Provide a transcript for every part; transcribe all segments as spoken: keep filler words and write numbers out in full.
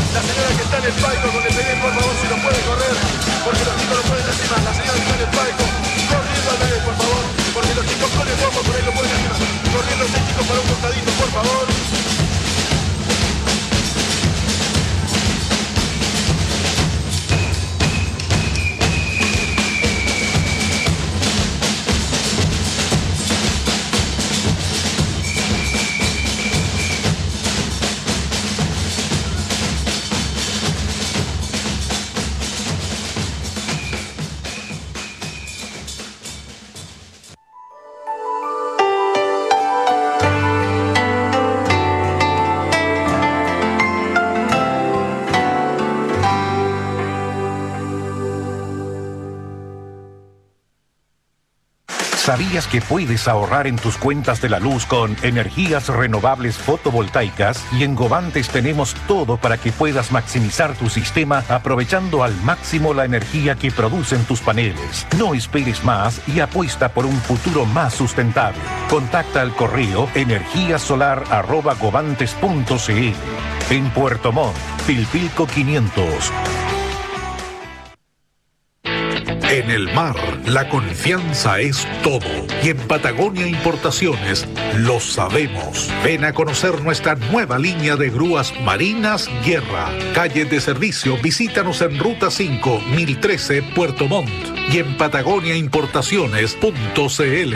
La señora que está en el palco con el bebé, por favor, si lo puede correr, porque los chicos lo pueden lastimar. La señora que está en el palco, corriendo al bebé, por favor, porque los chicos con el bombo por ahí lo pueden lastimar. Corriendo ese chico para un costadito, por favor. ¿Sabías que puedes ahorrar en tus cuentas de la luz con energías renovables fotovoltaicas? Y en Govantes tenemos todo para que puedas maximizar tu sistema aprovechando al máximo la energía que producen tus paneles. No esperes más y apuesta por un futuro más sustentable. Contacta al correo energíasolar arroba govantes punto cl. En Puerto Montt, Pilpilco quinientos. En el mar, la confianza es todo. Y en Patagonia Importaciones lo sabemos. Ven a conocer nuestra nueva línea de grúas marinas Guerra. Calle de servicio, visítanos en Ruta cinco, mil trece, Puerto Montt. Y en patagonia importaciones punto cl.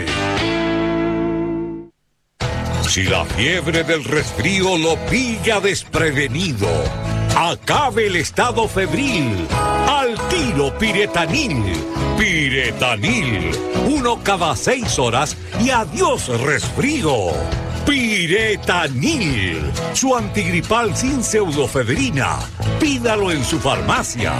Si la fiebre del resfrío lo pilla desprevenido, acabe el estado febril. Al tiro Piretanil. Piretanil. Uno cada seis horas y adiós resfrío. Piretanil. Su antigripal sin pseudofebrina. Pídalo en su farmacia.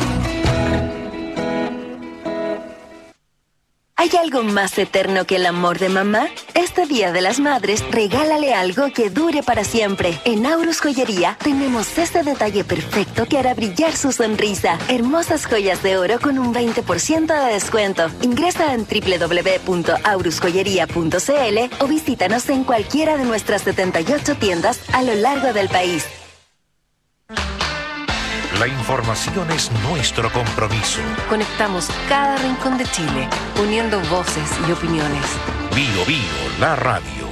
¿Hay algo más eterno que el amor de mamá? Este Día de las Madres, regálale algo que dure para siempre. En Aurus Joyería tenemos este detalle perfecto que hará brillar su sonrisa. Hermosas joyas de oro con un veinte por ciento de descuento. Ingresa en doble u doble u doble u punto aurus joyería punto cl o visítanos en cualquiera de nuestras setenta y ocho tiendas a lo largo del país. La información es nuestro compromiso. Conectamos cada rincón de Chile, uniendo voces y opiniones. Bio Bio, la radio.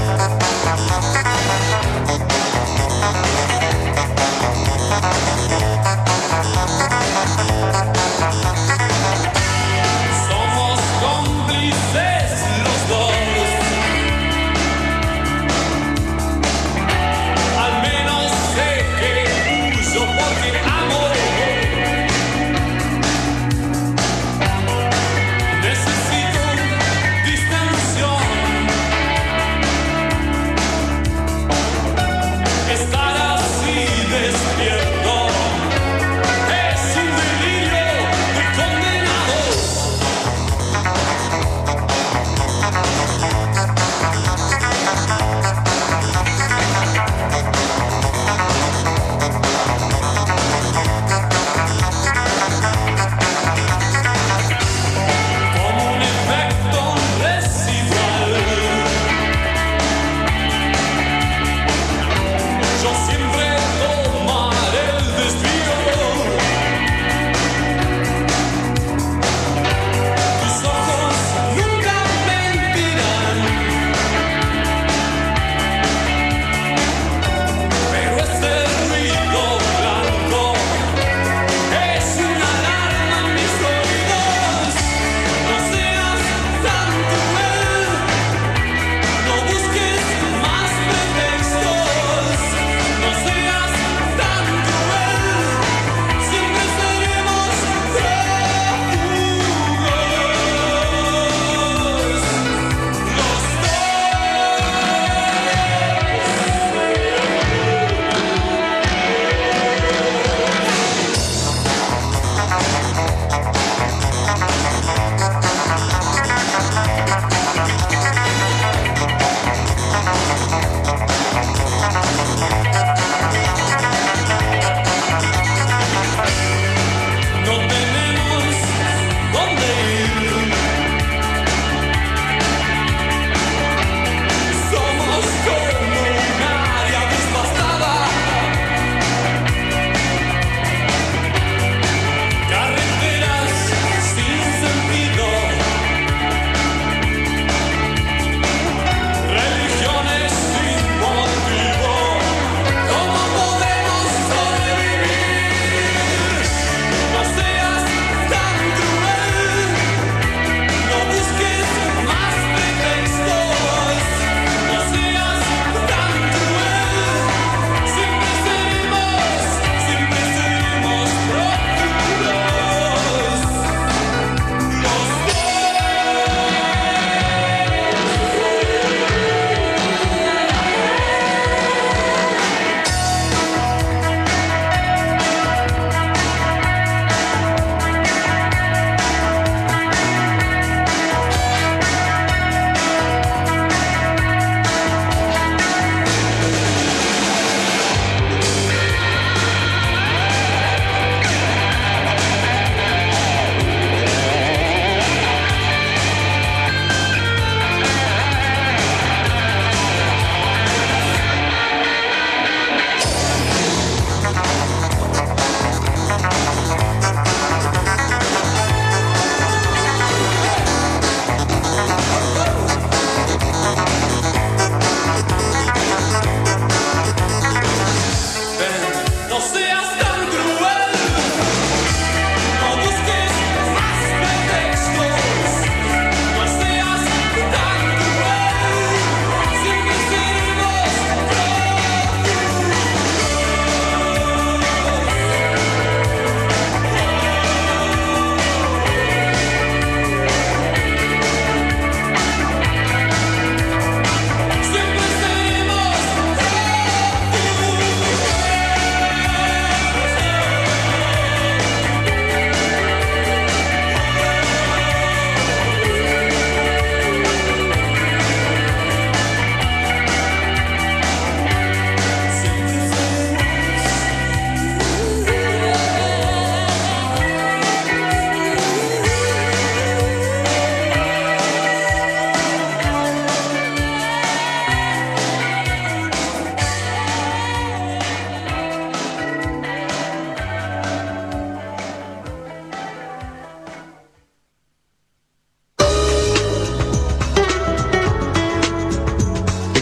We'll be right back.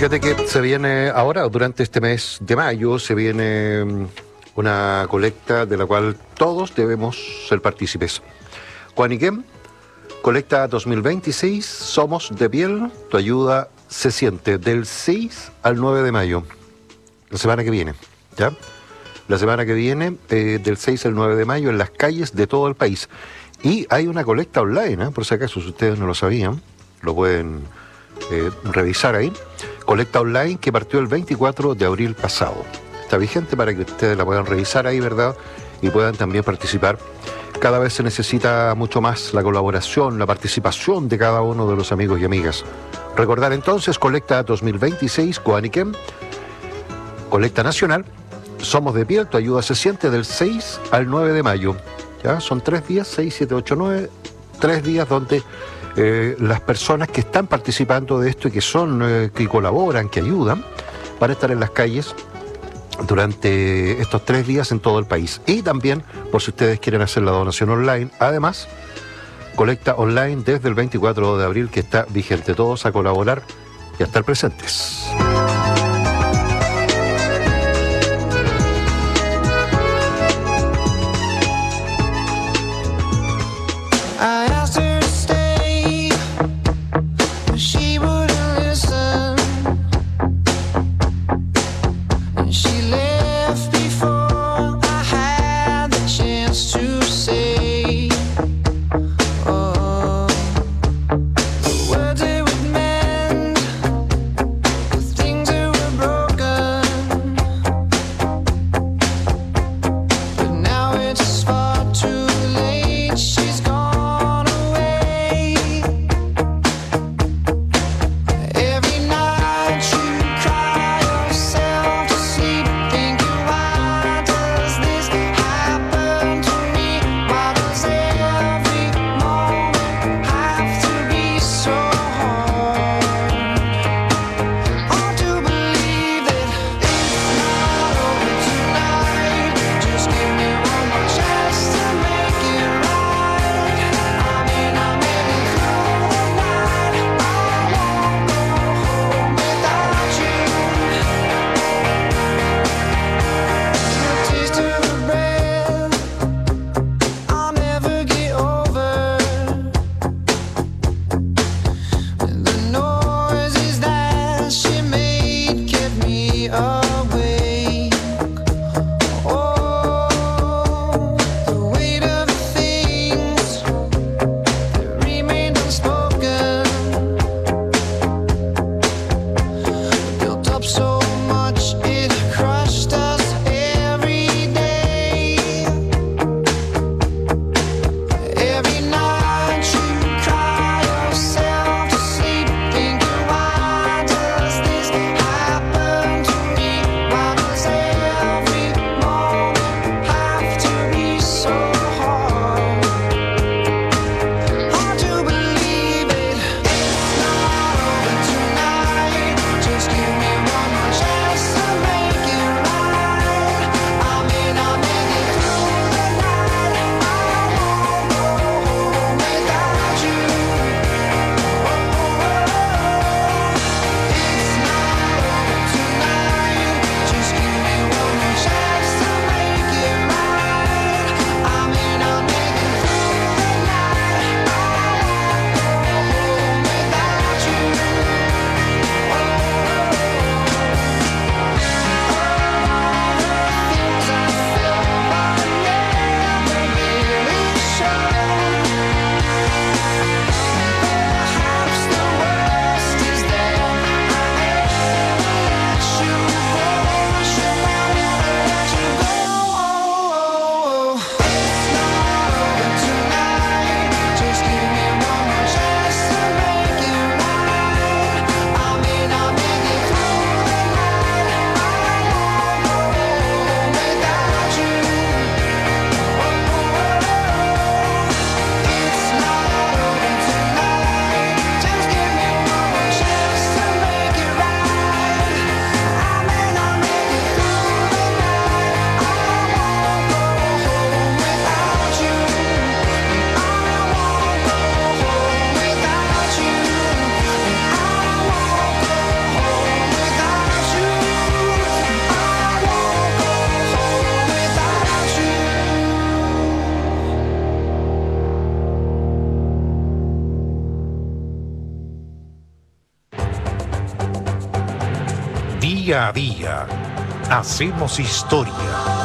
Fíjate que se viene ahora, durante este mes de mayo, se viene una colecta de la cual todos debemos ser partícipes. Juaniquem, colecta dos mil veintiséis, Somos de Piel, tu ayuda se siente, del seis al nueve de mayo, la semana que viene, ¿ya? La semana que viene, eh, del seis al nueve de mayo, en las calles de todo el país. Y hay una colecta online, ¿eh? Por si acaso, si ustedes no lo sabían, lo pueden eh, revisar ahí. Colecta online que partió el veinticuatro de abril pasado. Está vigente para que ustedes la puedan revisar ahí, ¿verdad? Y puedan también participar. Cada vez se necesita mucho más la colaboración, la participación de cada uno de los amigos y amigas. Recordar entonces, colecta dos mil veintiséis, Coaniquem, colecta nacional, Somos de Piel, tu ayuda se siente, del seis al nueve de mayo. ¿Ya? Son tres días, seis, siete, ocho, nueve, tres días donde eh, las personas que están participando de esto y que son, eh, que colaboran, que ayudan, van a estar en las calles durante estos tres días en todo el país. Y también, por si ustedes quieren hacer la donación online, además, colecta online desde el veinticuatro de abril que está vigente. Todos a colaborar y a estar presentes. It's far too late. She's gone. Día a día, hacemos historia.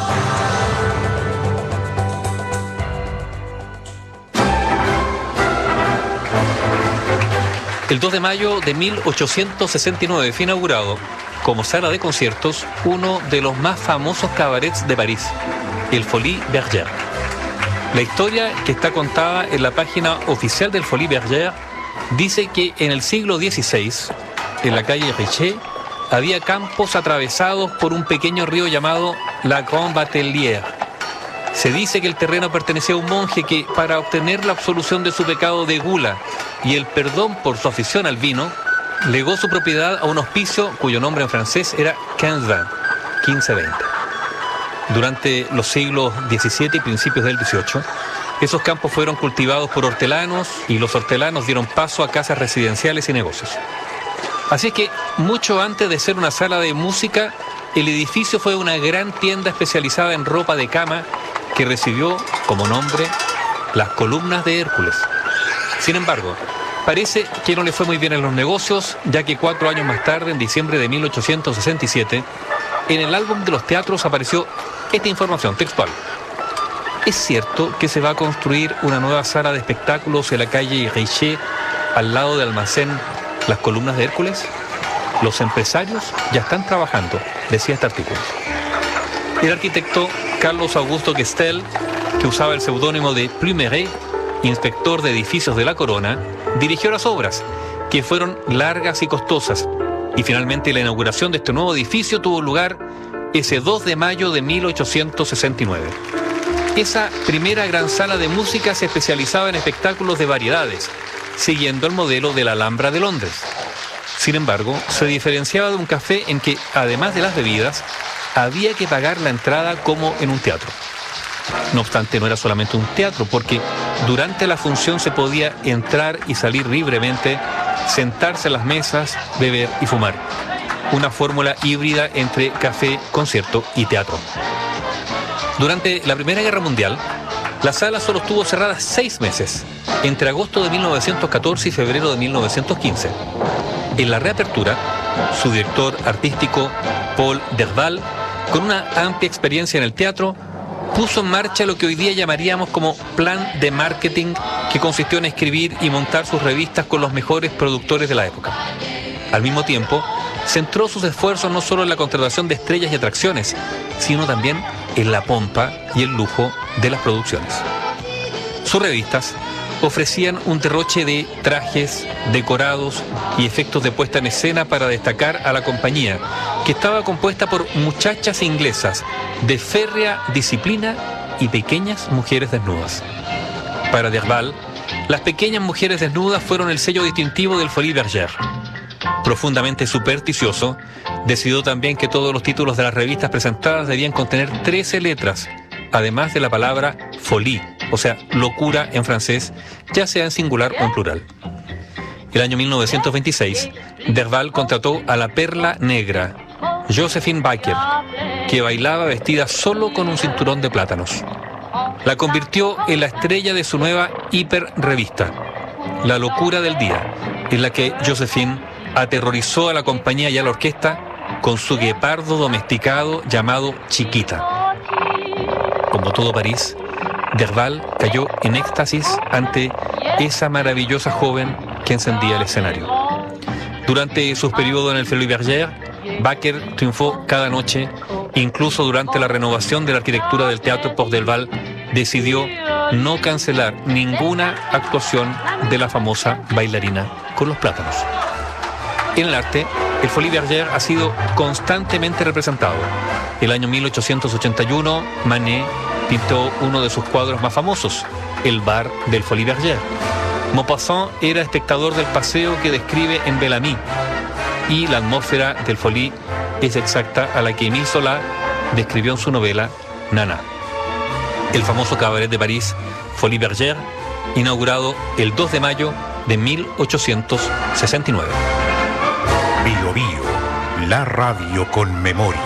El dos de mayo de mil ochocientos sesenta y nueve fue inaugurado como sala de conciertos uno de los más famosos cabarets de París, el Folies Bergère. La historia, que está contada en la página oficial del Folies Bergère, dice que en el siglo dieciséis, en la calle Richer, había campos atravesados por un pequeño río llamado la Grande Batelière. Se dice que el terreno pertenecía a un monje que, para obtener la absolución de su pecado de gula y el perdón por su afición al vino, legó su propiedad a un hospicio cuyo nombre en francés era quinze veinte. Durante los siglos diecisiete y principios del dieciocho, esos campos fueron cultivados por hortelanos y los hortelanos dieron paso a casas residenciales y negocios. Así que, mucho antes de ser una sala de música, el edificio fue una gran tienda especializada en ropa de cama que recibió como nombre las Columnas de Hércules. Sin embargo, parece que no le fue muy bien en los negocios, ya que cuatro años más tarde, en diciembre de mil ochocientos sesenta y siete, en el álbum de los teatros apareció esta información textual. ¿Es cierto que se va a construir una nueva sala de espectáculos en la calle Richer, al lado del almacén Las Columnas de Hércules? Los empresarios ya están trabajando, decía este artículo. El arquitecto Carlos Augusto Gestel, que usaba el seudónimo de Plumeret, inspector de edificios de la Corona, dirigió las obras, que fueron largas y costosas, y finalmente la inauguración de este nuevo edificio tuvo lugar ese dos de mayo de mil ochocientos sesenta y nueve. Esa primera gran sala de música se especializaba en espectáculos de variedades, siguiendo el modelo de la Alhambra de Londres. Sin embargo, se diferenciaba de un café en que, además de las bebidas, había que pagar la entrada como en un teatro. No obstante, no era solamente un teatro, porque durante la función se podía entrar y salir libremente, sentarse en las mesas, beber y fumar. Una fórmula híbrida entre café, concierto y teatro. Durante la Primera Guerra Mundial, la sala solo estuvo cerrada seis meses, entre agosto de mil novecientos catorce y febrero de mil novecientos quince. En la reapertura, su director artístico, Paul Derval, con una amplia experiencia en el teatro, puso en marcha lo que hoy día llamaríamos como plan de marketing, que consistió en escribir y montar sus revistas con los mejores productores de la época. Al mismo tiempo, centró sus esfuerzos no solo en la contratación de estrellas y atracciones, sino también en la pompa y el lujo de las producciones. Sus revistas ofrecían un derroche de trajes, decorados y efectos de puesta en escena para destacar a la compañía, que estaba compuesta por muchachas inglesas de férrea disciplina y pequeñas mujeres desnudas. Para Derval, las pequeñas mujeres desnudas fueron el sello distintivo del Folies Bergère. Profundamente supersticioso, decidió también que todos los títulos de las revistas presentadas debían contener trece letras, además de la palabra folie, o sea, locura en francés, ya sea en singular o en plural. El año mil novecientos veintiséis, Derval contrató a la perla negra, Josephine Baker, que bailaba vestida solo con un cinturón de plátanos. La convirtió en la estrella de su nueva hiperrevista, La Locura del Día, en la que Josephine aterrorizó a la compañía y a la orquesta con su guepardo domesticado llamado Chiquita. Como todo París, Derval cayó en éxtasis ante esa maravillosa joven que encendía el escenario. Durante sus periodos en el Folies Bergère, Baker triunfó cada noche. Incluso durante la renovación de la arquitectura del teatro, Paul Derval decidió no cancelar ninguna actuación de la famosa bailarina con los plátanos. En el arte, el Folies Bergère ha sido constantemente representado. El año mil ochocientos ochenta y uno, Manet pintó uno de sus cuadros más famosos, el bar del Folies Bergère. Maupassant era espectador del paseo que describe en Bellamy, y la atmósfera del Folies es exacta a la que Émile Zola describió en su novela Nana. El famoso cabaret de París, Folies Bergère, inaugurado el dos de mayo de mil ochocientos sesenta y nueve. Bio Bio, la radio con memoria.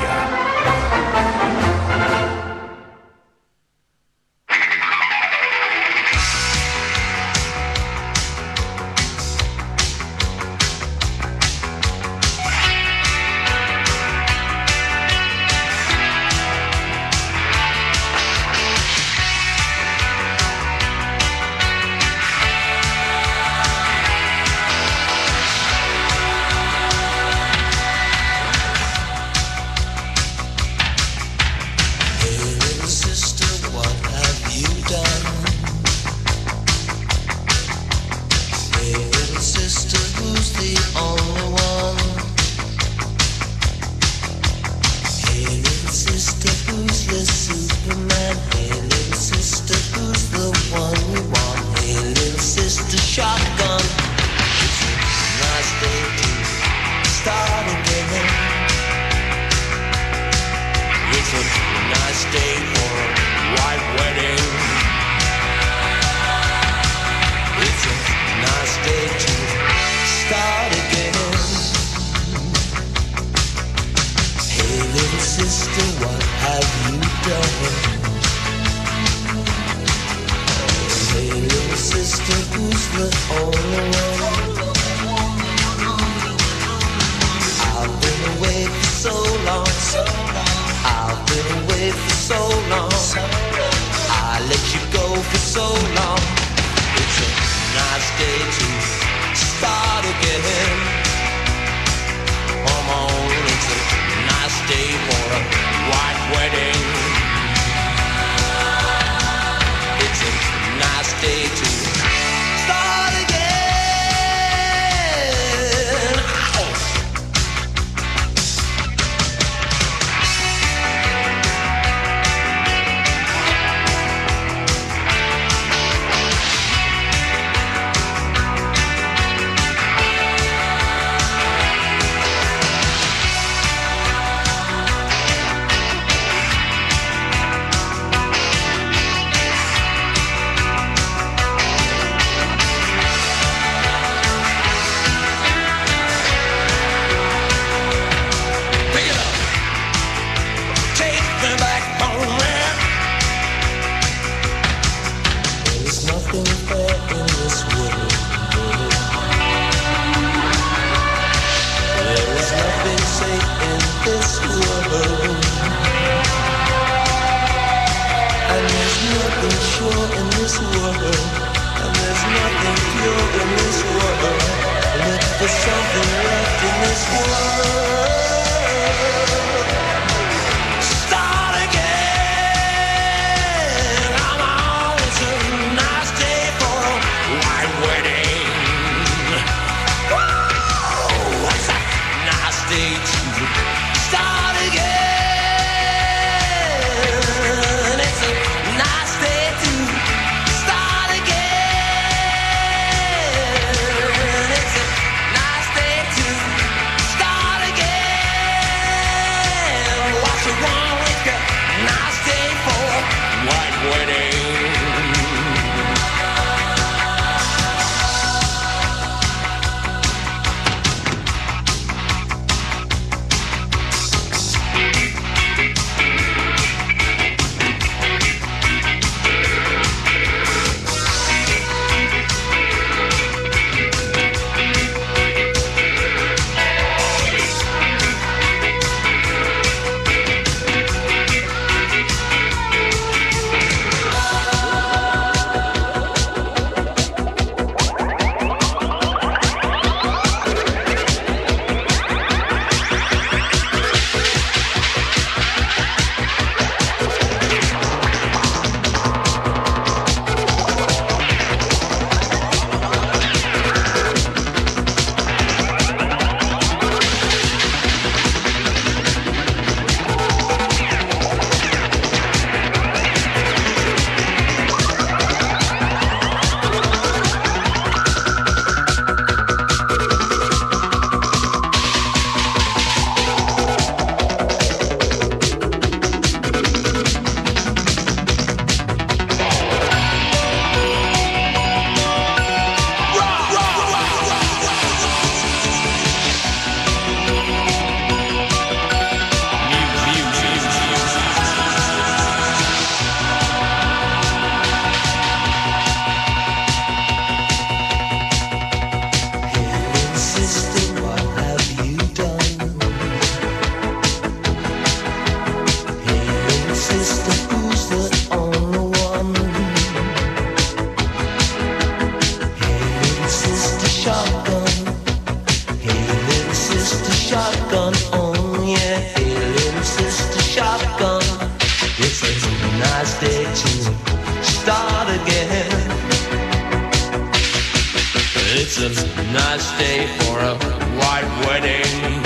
It's a nice day for a white wedding.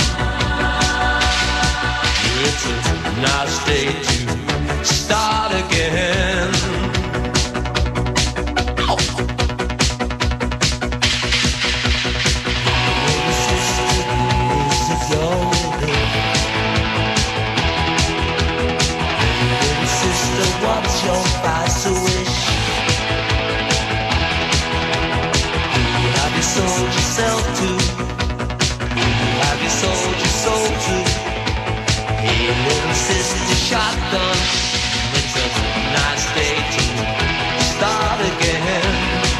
It's a nice day to start again. What's your price wish? Who have you sold yourself to? Who have you sold your soul to? Hey, little sister shotgun, it's a nice day to start again.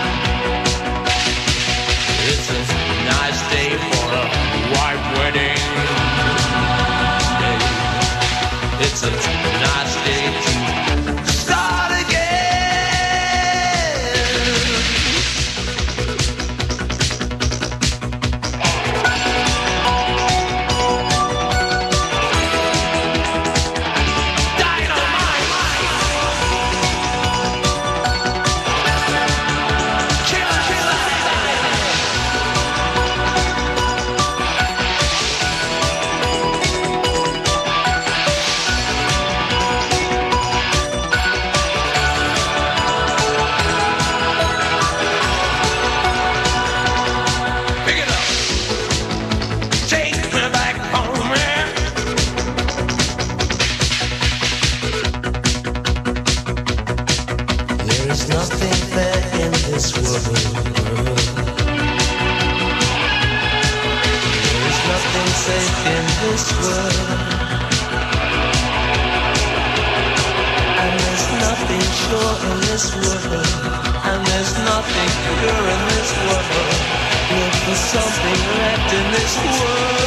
It's a nice day for a white wedding. It's a nice day to start again. Dynamite. Killer, killer. Pick it up. Take me back home, man. There is nothing fair in this world. There is nothing safe in this world. And there's nothing sure in this world. And there's nothing pure in this world. Look for something left in this world.